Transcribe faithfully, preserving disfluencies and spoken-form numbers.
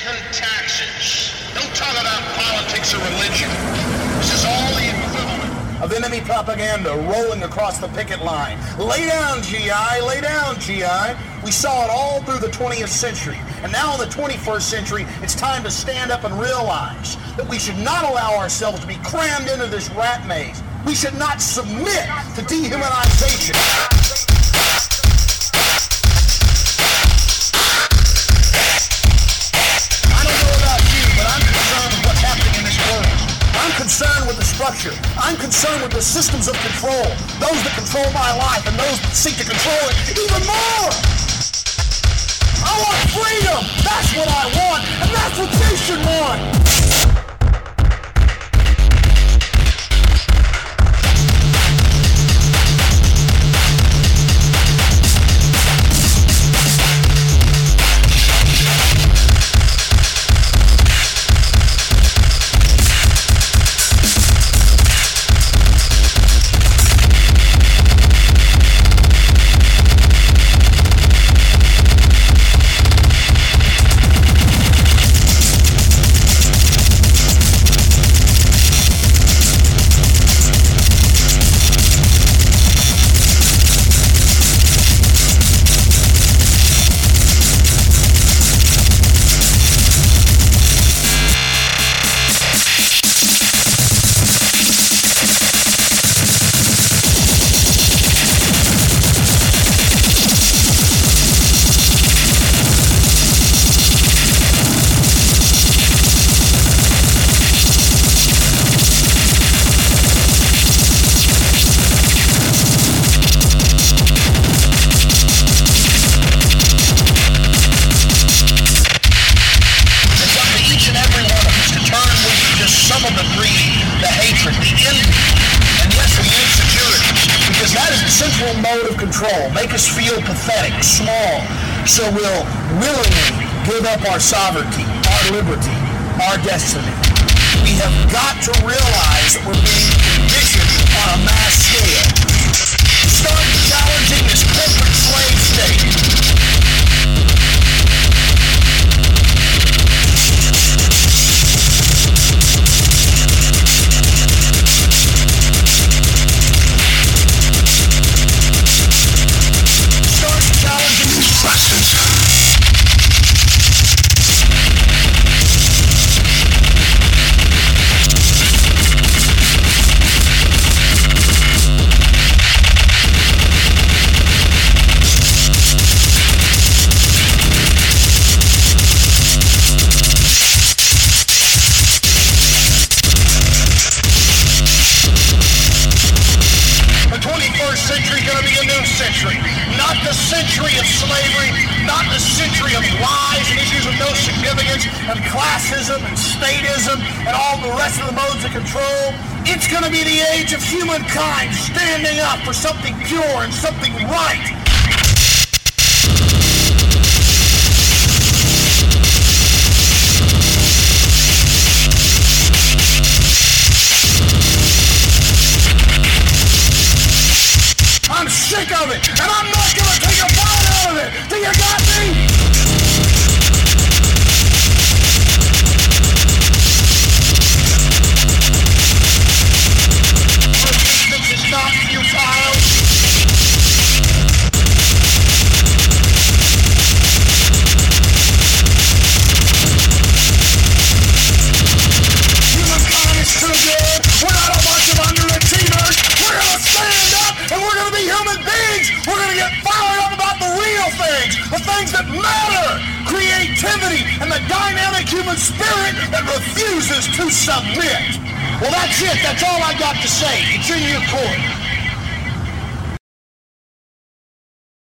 and taxes. Don't talk about politics or religion. This is all the equivalent of enemy propaganda rolling across the picket line. Lay down, G I, lay down, G I. We saw it all through the twentieth century. And now in the twenty-first century, it's time to stand up and realize that we should not allow ourselves to be crammed into this rat maze. We should not submit to dehumanization. I don't know about you, but I'm concerned with what's happening in this world. I'm concerned with the structure. I'm concerned with the systems of control. Those that control my life and those that seek to control it even more. I want freedom. That's what I want. And that's what you should want. Make us feel pathetic, small, so we'll willingly give up our sovereignty, our liberty, our destiny. We have got to realize that we're being conditioned on a mass scale. Start challenging this corporate slave state. It's going to be the age of humankind standing up for something pure and something right. I'm sick of it, and I'm not going to take a bite out of it. Do you got me? Not futile. Humankind is too good. We're not a bunch of underachievers. We're going to stand up and we're going to be human beings. We're going to get fired up about the real things, the things that matter. Creativity and the dynamic human spirit that refuses to submit. Well, that's it. That's all I got to say. It's in your court.